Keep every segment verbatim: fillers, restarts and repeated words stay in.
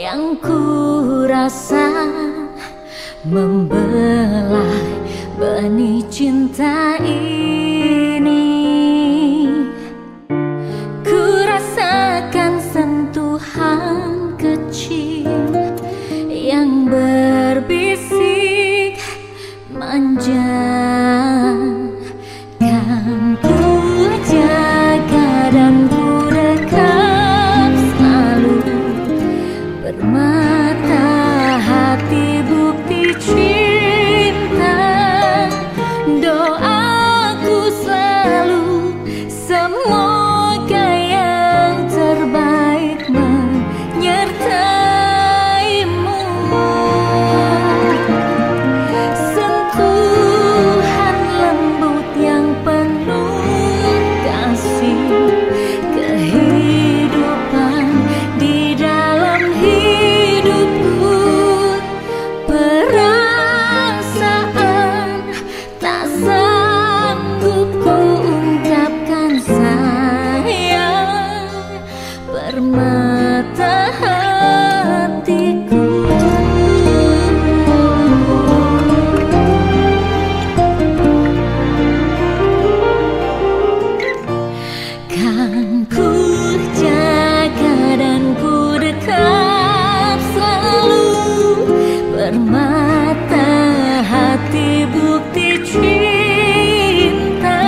yang ku rasa membelah benih cinta ini. Ku rasakan sentuhan kecil yang berbisik manja. Kan ku jaga dan ku dekap selalu, bermata hati bukti cinta. Doaku selalu semoga yang terbaik menyertaimu. Sentuhan lembut yang penuh kasih, kehidupan di dalam hidupku. Perasaan tak sanggup ku ungkapkan sayang, permata hatiku. Kan ku jaga dan ku dekap selalu, bermata hati bukti cinta.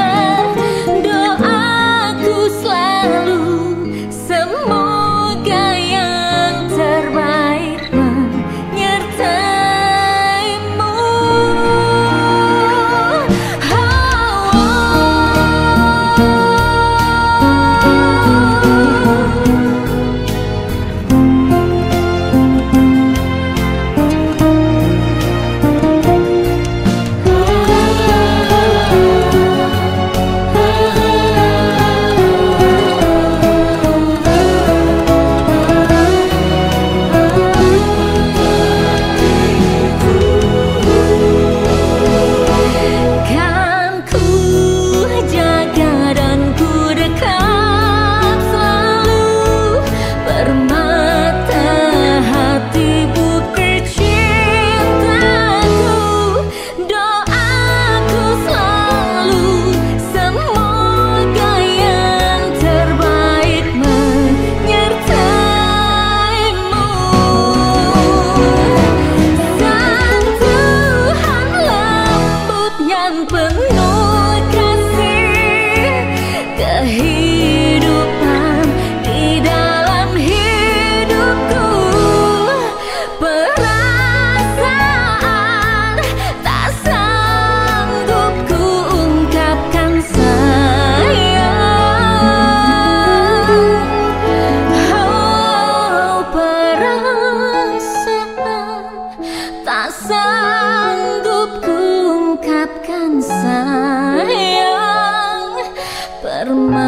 Doaku selalu semoga yang terbaik menyertaimu. Kan ku jaga dan ku dekap selalu, bermata hati bukti cintaku. Doaku selalu semoga yang terbaik menyertaimu. Sentuhan lembut yang penuh kasih, kehidupan di dalam hidupku. Perasaan tak sanggup ku ungkapkan sayang. Oh, perasaan tak sanggup ku ungkapkan sayang, permata